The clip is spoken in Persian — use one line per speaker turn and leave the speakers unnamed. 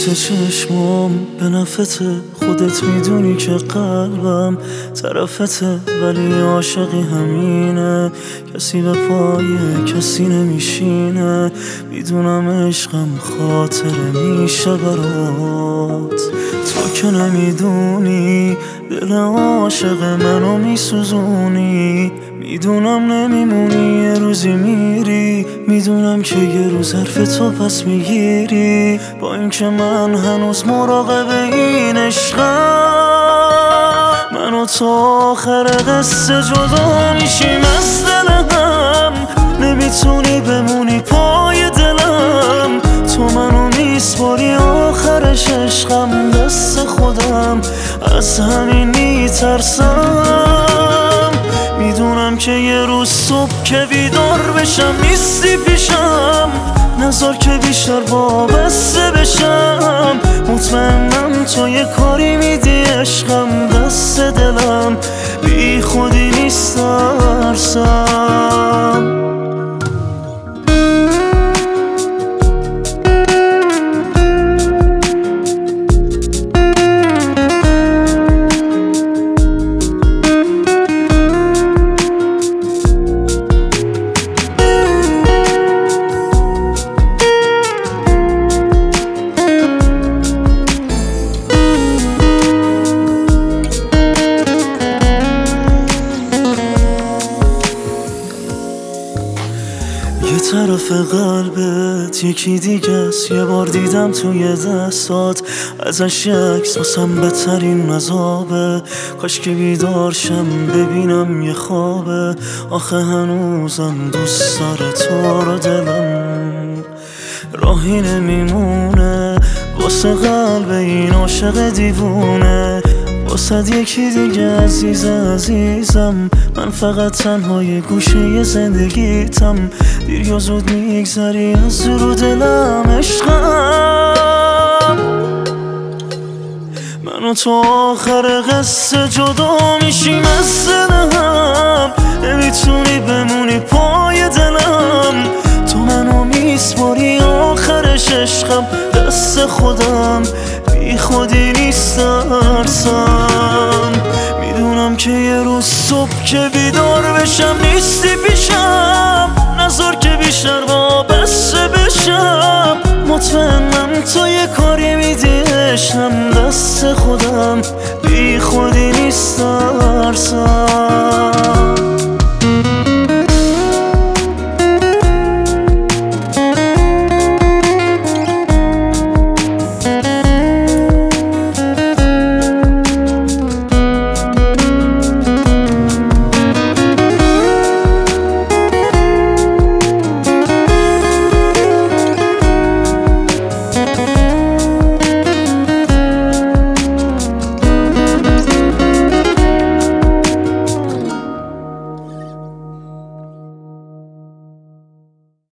نورت چشمام به نفته، خودت میدونی که قلبم طرفته، ولی عاشقی همینه، کسی به پای کسی نمیشینه. میدونم عشقم خاطره میشه برات، تو که نمیدونی دل عاشق منو میسوزونی. میدونم نمیمونی، یه روزی میری، میدونم که یه روز حرف تو پس میگیری. با اینکه من هنوز مراقب این عشقم، من و تو آخر قصه جدا میشیم از دل هم. نمیتونی بمونی پای دلم، تو منو میسپاری آخرش عشقم دست خودم، از همین میترسم. میدونم که یه روز صبح که بیدار بشم نیستی پیشم، نذار که بیشتر وابسته بشم. مطمئنم تو یه کاری میدی عشقم دست دلم، بی خودی نیست ترسم. یه طرف قلبت یکی دیگه است، یه بار دیدم توی دستات ازش عکس، واسم بدترین عذابه. کاش که بیدار شم ببینم یه خوابه، آخه هنوزم دوست داره تو رو دلم. راهی نمیمونه واسه قلب این عاشق دیوونه، واسه یکی دیگه عزیزم. من فقط تنهای گوشه زندگیتم، دیر یا زود میگذری از رو دلم عشقم. من و تو آخر قصه جدا میشیم از دلم، نمیتونی بمونی پای دلم، تو منو میسپاری آخرش عشقم دست خودم، بی خودی نیست ترسم. میدونم که یه روز صبح که بیدار بشم نیستی پیشم، نذار که بیشتر وابسته بشم. مطمئنم تو یه کاری میدی عشقم دست خودم، بی خودی نیست ترسم.